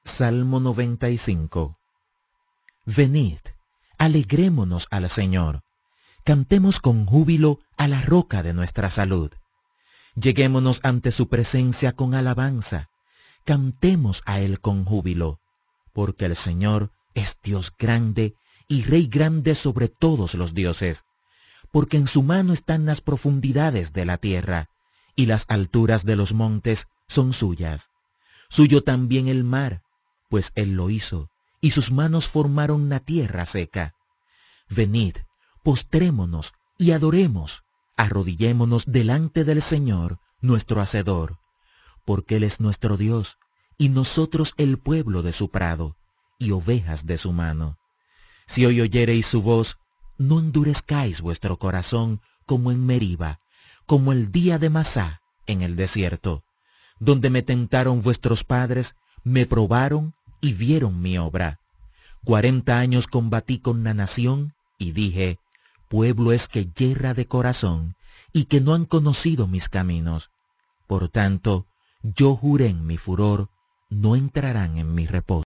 Salmo 95. Venid, alegrémonos al Señor, cantemos con júbilo a la roca de nuestra salud. Lleguémonos ante su presencia con alabanza, cantemos a Él con júbilo, porque el Señor es Dios grande y Rey grande sobre todos los dioses, porque en su mano están las profundidades de la tierra, y las alturas de los montes son suyas. Suyo también el mar, pues Él lo hizo, y sus manos formaron la tierra seca. Venid, postrémonos y adoremos, arrodillémonos delante del Señor, nuestro Hacedor, porque Él es nuestro Dios, y nosotros el pueblo de su prado, y ovejas de su mano. Si hoy oyereis su voz, no endurezcáis vuestro corazón como en Meriba, como el día de Masá en el desierto, donde me tentaron vuestros padres, me probaron y vieron mi obra. 40 años combatí con la nación, y dije, pueblo es que yerra de corazón, y que no han conocido mis caminos. Por tanto, yo juré en mi furor, no entrarán en mi reposo.